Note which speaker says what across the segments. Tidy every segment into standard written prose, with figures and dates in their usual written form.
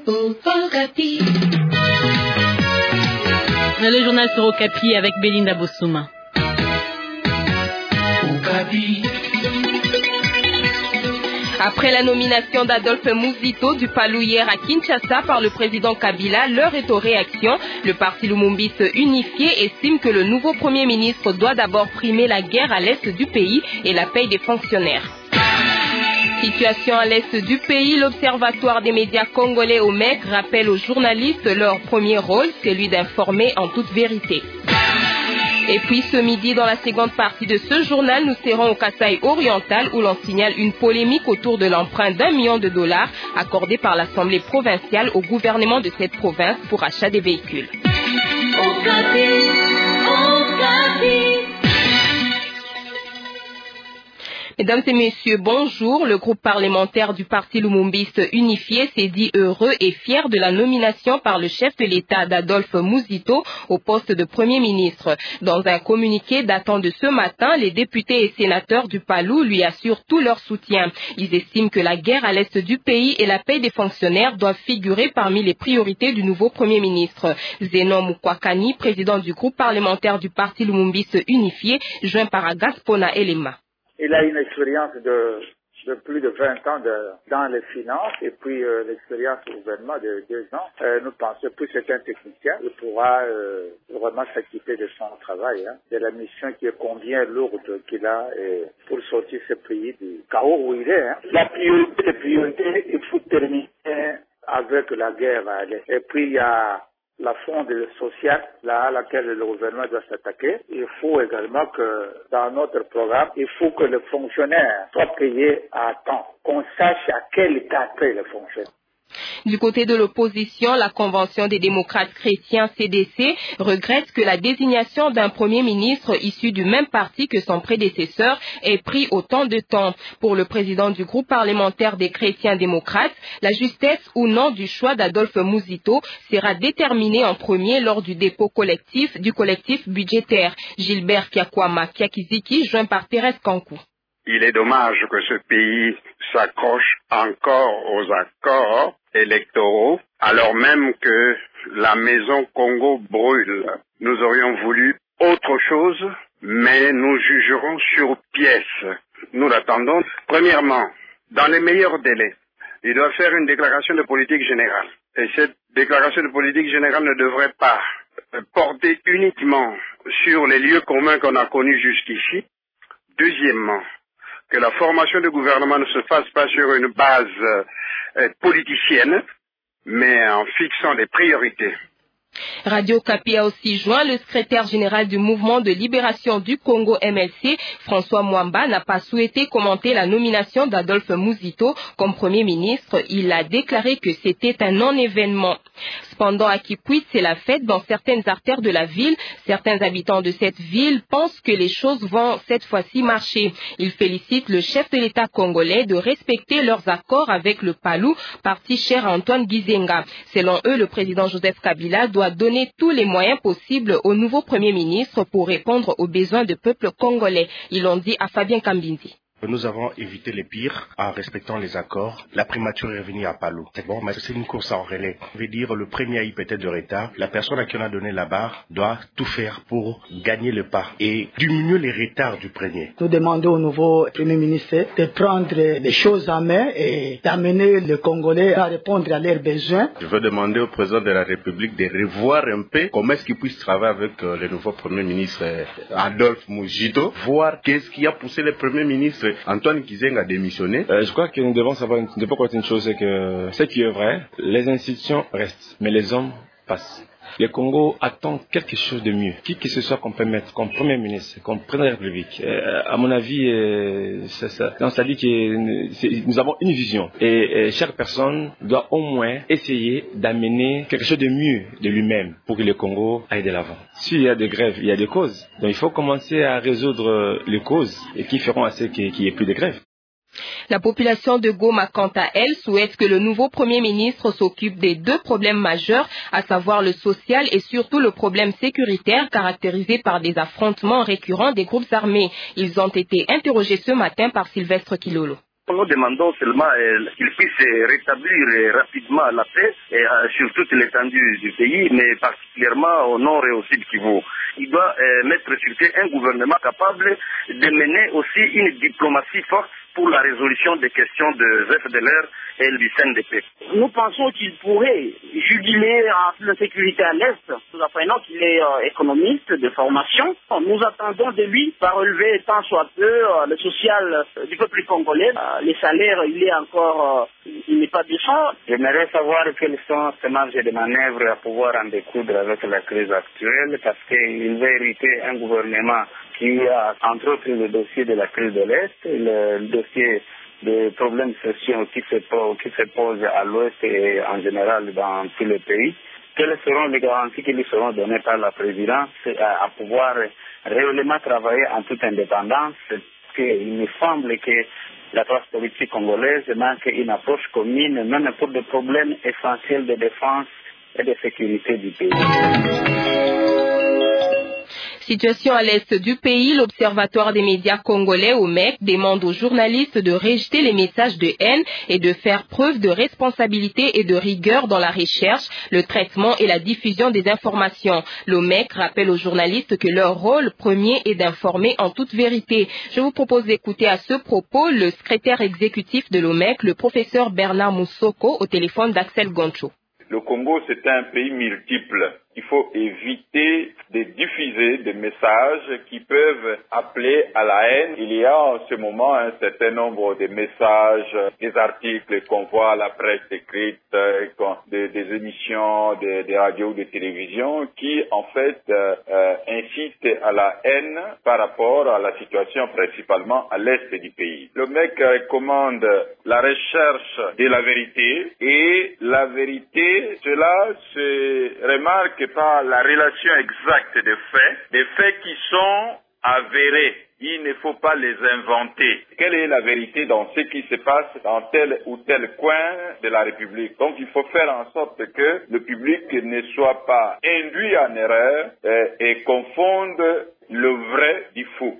Speaker 1: Okapi.
Speaker 2: Le journal sur Okapi avec Belinda Bossouma.
Speaker 1: Okapi.
Speaker 3: Après la nomination d'Adolphe Muzito du Palou hier à Kinshasa par le président Kabila, l'heure est aux réactions. Le parti Lumumbiste unifié estime que le nouveau Premier ministre doit d'abord primer la guerre à l'est du pays et la paye des fonctionnaires. Situation à l'est du pays, l'Observatoire des médias congolais OMEC rappelle aux journalistes leur premier rôle, celui d'informer en toute vérité. Et puis ce midi, dans la seconde partie de ce journal, nous serons au Kasaï oriental où l'on signale une polémique autour de l'emprunt d'$1 million accordé par l'Assemblée provinciale au gouvernement de cette province pour achat des véhicules.
Speaker 1: Okapi.
Speaker 3: Mesdames et messieurs, bonjour. Le groupe parlementaire du parti Lumumbiste unifié s'est dit heureux et fier de la nomination par le chef de l'État d'Adolphe Muzito au poste de Premier ministre. Dans un communiqué datant de ce matin, les députés et sénateurs du Palou lui assurent tout leur soutien. Ils estiment que la guerre à l'est du pays et la paie des fonctionnaires doivent figurer parmi les priorités du nouveau Premier ministre. Zenon Mukwakani, président du groupe parlementaire du parti Lumumbiste unifié, joint par Agaspona Elema.
Speaker 4: Il a une expérience de plus de 20 ans dans les finances et puis l'expérience au gouvernement de 2 ans. Nous pensons que c'est un technicien. Il pourra vraiment s'acquitter de son travail, de la mission qui est combien lourde qu'il a pour sortir ce pays du chaos où il est. La priorité, il faut terminer avec la guerre. Et puis il y a la fonde sociale à laquelle le gouvernement doit s'attaquer. Il faut également que dans notre programme, il faut que les fonctionnaires soient payés à temps, qu'on sache à quel état paient les fonctionnaires.
Speaker 3: Du côté de l'opposition, la Convention des démocrates chrétiens CDC regrette que la désignation d'un Premier ministre issu du même parti que son prédécesseur ait pris autant de temps. Pour le président du groupe parlementaire des chrétiens démocrates, la justesse ou non du choix d'Adolphe Muzito sera déterminée en premier lors du dépôt collectif du collectif budgétaire. Gilbert Kiakwama Kiakiziki, joint par Thérèse Kankou.
Speaker 5: Il est dommage que ce pays s'accroche encore aux accords électoraux, alors même que la maison Congo brûle. Nous aurions voulu autre chose, mais nous jugerons sur pièce. Nous l'attendons. Premièrement, dans les meilleurs délais, il doit faire une déclaration de politique générale. Et cette déclaration de politique générale ne devrait pas porter uniquement sur les lieux communs qu'on a connus jusqu'ici. Deuxièmement, que la formation du gouvernement ne se fasse pas sur une base politicienne, mais en fixant des priorités.
Speaker 3: Radio Okapi a aussi joint le secrétaire général du mouvement de libération du Congo MLC, François Mwamba, n'a pas souhaité commenter la nomination d'Adolphe Muzito comme Premier ministre. Il a déclaré que c'était un non-événement. Cependant, à Kipuit, c'est la fête dans certaines artères de la ville. Certains habitants de cette ville pensent que les choses vont cette fois-ci marcher. Ils félicitent le chef de l'État congolais de respecter leurs accords avec le Palou, parti cher à Antoine Gizenga. Selon eux, le président Joseph Kabila doit donner tous les moyens possibles au nouveau Premier ministre pour répondre aux besoins du peuple congolais. Ils l'ont dit à Fabien Kambindi.
Speaker 6: Nous avons évité le pire en respectant les accords. La primature est revenue à Palou. C'est bon, mais c'est une course en relais. Ça veut dire le premier a eu peut-être de retard. La personne à qui on a donné la barre doit tout faire pour gagner le pas et diminuer les retards du premier.
Speaker 7: Nous demandons au nouveau Premier ministre de prendre les choses en main et d'amener les Congolais à répondre à leurs besoins.
Speaker 8: Je veux demander au président de la République de revoir un peu comment est-ce qu'il puisse travailler avec le nouveau Premier ministre Adolphe Muzito, voir qu'est-ce qui a poussé le Premier ministre Antoine Gizenga a démissionné.
Speaker 9: Je crois que nous devons savoir une chose, c'est que ce qui est vrai, les institutions restent, mais les hommes passent. Le Congo attend quelque chose de mieux. Qui que ce soit qu'on peut mettre comme Premier ministre, comme Président de la République, à mon avis, ça dit que nous avons une vision. Et chaque personne doit au moins essayer d'amener quelque chose de mieux de lui-même pour que le Congo aille de l'avant. S'il y a des grèves, il y a des causes. Donc il faut commencer à résoudre les causes et qui feront à ce qu'il n'y ait plus de grèves.
Speaker 3: La population de Goma, quant à elle, souhaite que le nouveau Premier ministre s'occupe des 2 problèmes majeurs, à savoir le social et surtout le problème sécuritaire caractérisé par des affrontements récurrents des groupes armés. Ils ont été interrogés ce matin par Sylvestre Kilolo.
Speaker 10: Nous demandons seulement qu'il puisse rétablir rapidement la paix sur toute l'étendue du pays, mais particulièrement au nord et au sud Kivu. Il doit mettre sur pied un gouvernement capable de mener aussi une diplomatie forte pour la résolution des questions de FDLR et du CNDP.
Speaker 11: Nous pensons qu'il pourrait juguler la sécurité à l'Est. Nous apprenons qu'il est économiste de formation. Nous attendons de lui par relever tant soit peu le social du peuple congolais. Les salaires, il n'est pas décent.
Speaker 10: J'aimerais savoir quelles sont ces marges de manœuvre à pouvoir en découdre avec la crise actuelle, parce qu'il va hériter un gouvernement qui a entre autres le dossier de la crise de l'Est, le dossier des problèmes sociaux qui se posent à l'Ouest et en général dans tous les pays. Quelles seront les garanties qui lui seront données par la présidence à pouvoir réellement travailler en toute indépendance? Il me semble que la classe politique congolaise manque une approche commune, même pour des problèmes essentiels de défense et de sécurité du pays.
Speaker 3: Situation à l'est du pays, l'Observatoire des médias congolais OMEC demande aux journalistes de rejeter les messages de haine et de faire preuve de responsabilité et de rigueur dans la recherche, le traitement et la diffusion des informations. L'OMEC rappelle aux journalistes que leur rôle premier est d'informer en toute vérité. Je vous propose d'écouter à ce propos le secrétaire exécutif de l'OMEC, le professeur Bernard Moussoko, au téléphone d'Axel Goncho.
Speaker 12: Le Congo, c'est un pays multiple. Il faut éviter de diffuser des messages qui peuvent appeler à la haine. Il y a en ce moment un certain nombre de messages, des articles qu'on voit à la presse écrite, des émissions, des radios ou des télévisions qui en fait incitent à la haine par rapport à la situation principalement à l'est du pays. Le MEC recommande la recherche de la vérité et la vérité, cela se remarque par la relation exacte des faits qui sont avérés. Il ne faut pas les inventer. Quelle est la vérité dans ce qui se passe dans tel ou tel coin de la République? Donc il faut faire en sorte que le public ne soit pas induit en erreur et confonde le vrai du faux.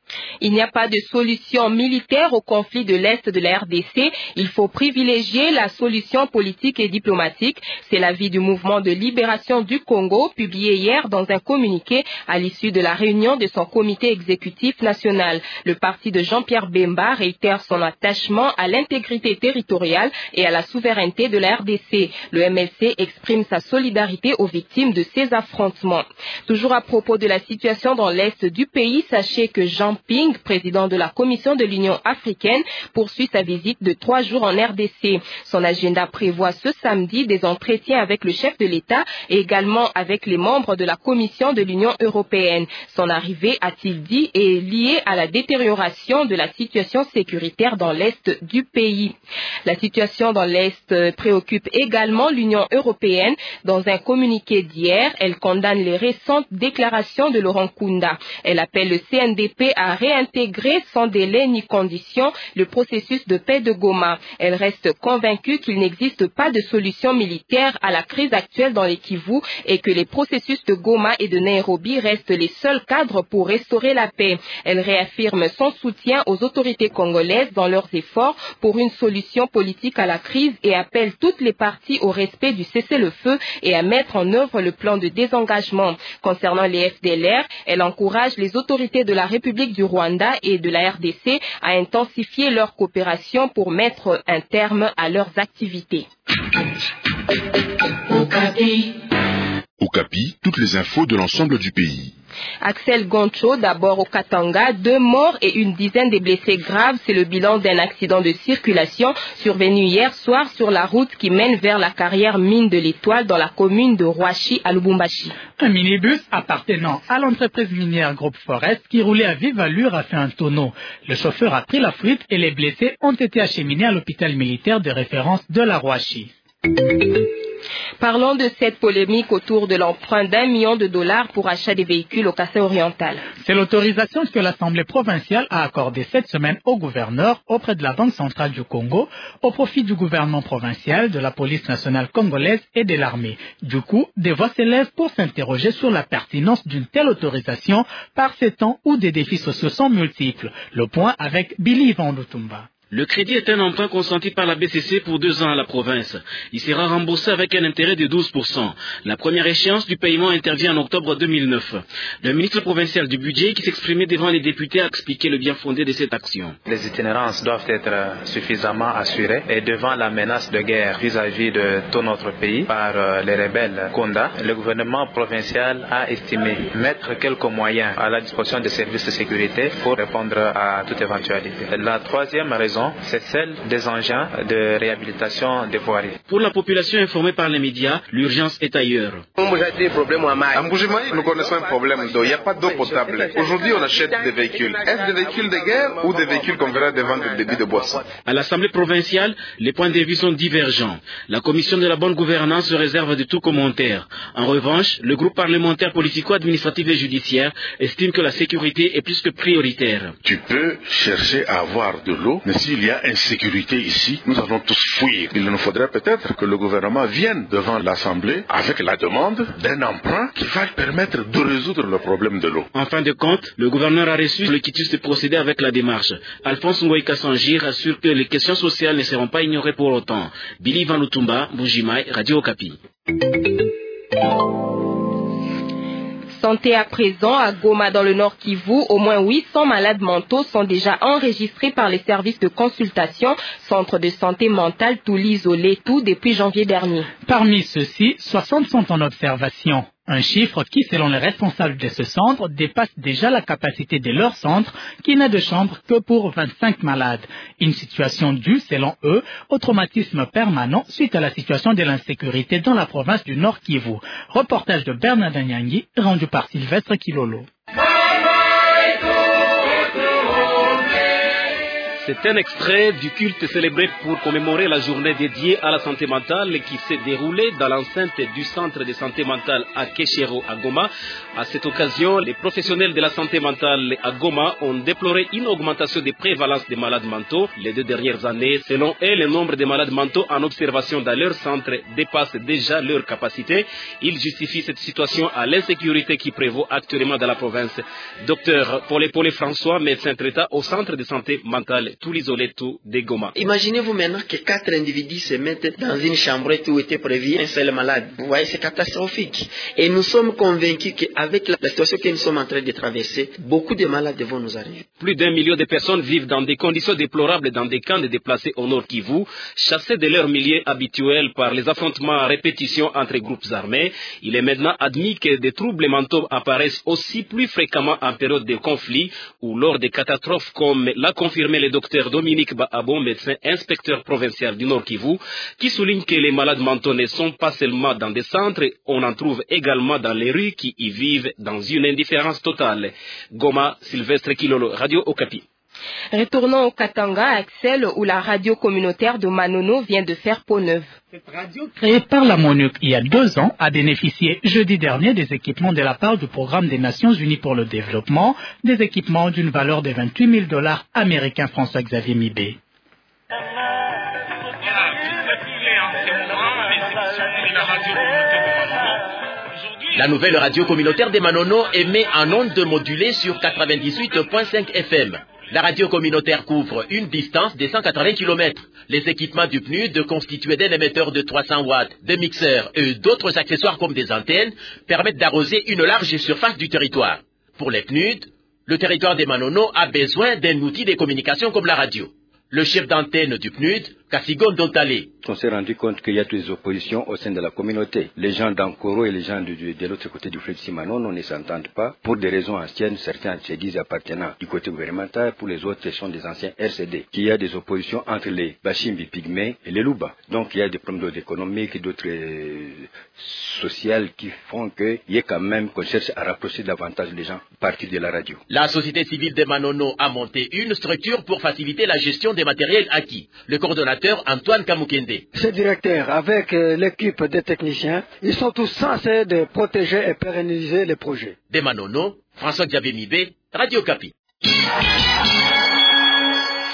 Speaker 3: Il n'y a pas de solution militaire au conflit de l'Est de la RDC. Il faut privilégier la solution politique et diplomatique. C'est l'avis du mouvement de libération du Congo, publié hier dans un communiqué à l'issue de la réunion de son comité exécutif national. Le parti de Jean-Pierre Bemba réitère son attachement à l'intégrité territoriale et à la souveraineté de la RDC. Le MLC exprime sa solidarité aux victimes de ces affrontements. Toujours à propos de la situation dans l'Est du pays, sachez que Jean Ping, président de la Commission de l'Union africaine, poursuit sa visite de 3 jours en RDC. Son agenda prévoit ce samedi des entretiens avec le chef de l'État et également avec les membres de la Commission de l'Union européenne. Son arrivée, a-t-il dit, est liée à la détérioration de la situation sécuritaire dans l'Est du pays. La situation dans l'Est préoccupe également l'Union européenne. Dans un communiqué d'hier, elle condamne les récentes déclarations de Laurent Nkunda. Elle appelle le CNDP à réintégrer sans délai ni condition le processus de paix de Goma. Elle reste convaincue qu'il n'existe pas de solution militaire à la crise actuelle dans les Kivu et que les processus de Goma et de Nairobi restent les seuls cadres pour restaurer la paix. Elle réaffirme son soutien aux autorités congolaises dans leurs efforts pour une solution politique à la crise et appelle toutes les parties au respect du cessez-le-feu et à mettre en œuvre le plan de désengagement. Concernant les FDLR, elle encourage les autorités de la République du Rwanda et de la RDC à intensifier leur coopération pour mettre un terme à leurs activités.
Speaker 13: Okapi, toutes les infos de l'ensemble du pays.
Speaker 3: Axel Goncho, d'abord au Katanga, 2 morts et une dizaine de blessés graves. C'est le bilan d'un accident de circulation survenu hier soir sur la route qui mène vers la carrière mine de l'Étoile dans la commune de Rouachi à Lubumbashi.
Speaker 14: Un minibus appartenant à l'entreprise minière Groupe Forest qui roulait à vive allure a fait un tonneau. Le chauffeur a pris la fuite et les blessés ont été acheminés à l'hôpital militaire de référence de la Rouachi.
Speaker 3: Parlons de cette polémique autour de l'emprunt d'$1 million pour achat des véhicules au Kassai oriental.
Speaker 14: C'est l'autorisation que l'Assemblée provinciale a accordée cette semaine au gouverneur auprès de la Banque centrale du Congo au profit du gouvernement provincial, de la police nationale congolaise et de l'armée. Du coup, des voix s'élèvent pour s'interroger sur la pertinence d'une telle autorisation par ces temps où des défis sociaux sont multiples. Le point avec Billy Van Lutumba.
Speaker 15: Le crédit est un emprunt consenti par la BCC pour 2 ans à la province. Il sera remboursé avec un intérêt de 12%. La première échéance du paiement intervient en octobre 2009. Le ministre provincial du budget qui s'exprimait devant les députés a expliqué le bien fondé de cette action.
Speaker 16: Les itinérances doivent être suffisamment assurées et devant la menace de guerre vis-à-vis de tout notre pays par les rebelles Konda, le gouvernement provincial a estimé mettre quelques moyens à la disposition des services de sécurité pour répondre à toute éventualité. La troisième raison, c'est celle des engins de réhabilitation des voiries.
Speaker 15: Pour la population informée par les médias, l'urgence est ailleurs.
Speaker 17: À Mbujimaï, nous connaissons un problème d'eau. Il n'y a pas d'eau potable. Aujourd'hui, on achète des véhicules. Est-ce des véhicules de guerre ou des véhicules qu'on verra devant le débit de boissons?
Speaker 15: À l'Assemblée provinciale, les points de vue sont divergents. La commission de la bonne gouvernance se réserve de tout commentaire. En revanche, le groupe parlementaire politico-administratif et judiciaire estime que la sécurité est plus que prioritaire.
Speaker 13: Tu peux chercher à avoir de l'eau, mais s'il y a insécurité ici, nous allons tous fuir. Il nous faudrait peut-être que le gouvernement vienne devant l'Assemblée avec la demande d'un emprunt qui va permettre de résoudre le problème de l'eau.
Speaker 15: En fin de compte, le gouverneur a reçu le quitus de procéder avec la démarche. Alphonse Ngoïka Sangir assure que les questions sociales ne seront pas ignorées pour autant. Billy Van Lutumba, Mbujimaï, Radio Okapi.
Speaker 3: Santé à présent, à Goma dans le Nord Kivu, au moins 800 malades mentaux sont déjà enregistrés par les services de consultation, centre de santé mentale Toulizo Letu depuis janvier dernier.
Speaker 14: Parmi ceux-ci, 60 sont en observation. Un chiffre qui, selon les responsables de ce centre, dépasse déjà la capacité de leur centre, qui n'a de chambre que pour 25 malades. Une situation due, selon eux, au traumatisme permanent suite à la situation de l'insécurité dans la province du Nord Kivu. Reportage de Bernard Nyangi, rendu par Sylvestre Kilolo.
Speaker 18: C'est un extrait du culte célébré pour commémorer la journée dédiée à la santé mentale qui s'est déroulée dans l'enceinte du centre de santé mentale à Keshero à Goma. À cette occasion, les professionnels de la santé mentale à Goma ont déploré une augmentation des prévalences des malades mentaux. Les 2 dernières années, selon eux, le nombre de malades mentaux en observation dans leur centre dépasse déjà leur capacité. Ils justifient cette situation à l'insécurité qui prévaut actuellement dans la province. Docteur Paul François, médecin traitant au centre de santé mentale Toulizo Letu de Goma.
Speaker 19: Imaginez-vous maintenant que 4 individus se mettent dans une chambrette où était prévu un seul malade. Vous voyez, c'est catastrophique. Et nous sommes convaincus qu'avec la situation que nous sommes en train de traverser, beaucoup de malades vont nous arriver.
Speaker 18: Plus d'1 million de personnes vivent dans des conditions déplorables dans des camps de déplacés au Nord Kivu, chassés de leur milieu habituel par les affrontements à répétition entre groupes armés. Il est maintenant admis que des troubles mentaux apparaissent aussi plus fréquemment en période de conflit ou lors des catastrophes, comme l'a confirmé le docteur Dominique Baabo, médecin inspecteur provincial du Nord Kivu, qui souligne que les malades mentaux ne sont pas seulement dans des centres, on en trouve également dans les rues qui y vivent dans une indifférence totale. Goma, Sylvestre Kilolo, Radio Okapi.
Speaker 3: Retournons au Katanga, à Axel, où la radio communautaire de Manono vient de faire peau neuve.
Speaker 14: Cette radio, créée par la MONUC il y a 2 ans, a bénéficié jeudi dernier des équipements de la part du Programme des Nations Unies pour le Développement, des équipements d'une valeur de $28 000 américains, François-Xavier Mibé.
Speaker 20: La nouvelle radio communautaire des Manono émet en ondes modulées sur 98.5 FM. La radio communautaire couvre une distance de 180 km. Les équipements du PNUD, constitués d'un émetteur de 300 watts, de mixeurs et d'autres accessoires comme des antennes, permettent d'arroser une large surface du territoire. Pour les PNUD, le territoire des Manono a besoin d'un outil de communication comme la radio. Le chef d'antenne du PNUD, Kassigon Dontale.
Speaker 21: On s'est rendu compte qu'il y a toutes les oppositions au sein de la communauté. Les gens d'Ankoro et les gens de l'autre côté du fleuve Simanon ne s'entendent pas. Pour des raisons anciennes, certains se disent appartenant du côté gouvernemental, pour les autres, ce sont des anciens RCD. Il y a des oppositions entre les Bashimbi Pygmées et les Luba. Donc il y a des problèmes économiques, d'autres sociales qui font qu'il y ait quand même qu'on cherche à rapprocher davantage les gens à partir de la radio.
Speaker 20: La société civile de Manono a monté une structure pour faciliter la gestion des matériels acquis. Le coordonnateur Antoine Kamukende.
Speaker 22: Ce directeur, avec l'équipe des techniciens, ils sont tous censés de protéger et pérenniser les projets.
Speaker 20: De Manono, François-Xavier Mibé, Radio Okapi.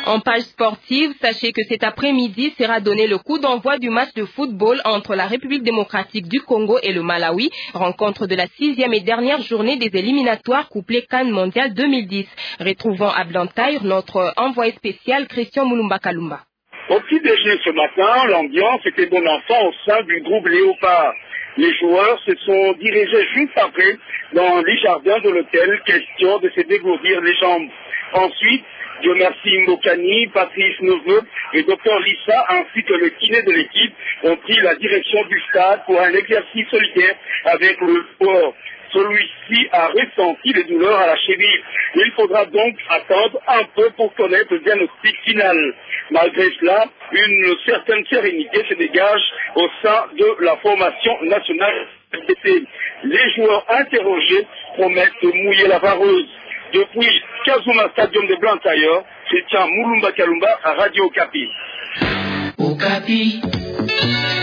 Speaker 3: En page sportive, sachez que cet après-midi sera donné le coup d'envoi du match de football entre la République démocratique du Congo et le Malawi, rencontre de la 6e et dernière journée des éliminatoires couplés CAN Mondial 2010. Retrouvons à Blantyre notre envoyé spécial Christian Mulumba Kalumba.
Speaker 1: Au petit déjeuner ce matin, l'ambiance était bon enfant au sein du groupe Léopard. Les joueurs se sont dirigés juste après dans les jardins de l'hôtel, question de se dégourdir les jambes. Ensuite, Dieu merci Mbokani, Patrice Neveu et Dr Lissa ainsi que le kiné de l'équipe ont pris la direction du stade pour un exercice solitaire avec le sport. Celui-ci a ressenti les douleurs à la cheville. Il faudra donc attendre un peu pour connaître le diagnostic final. Malgré cela, une certaine sérénité se dégage au sein de la formation nationale. Les joueurs interrogés promettent de mouiller la vareuse. Depuis Kazuma Stadium de Blantyre, c'est Mulumba Kalumba à Radio Okapi.
Speaker 2: Okapi.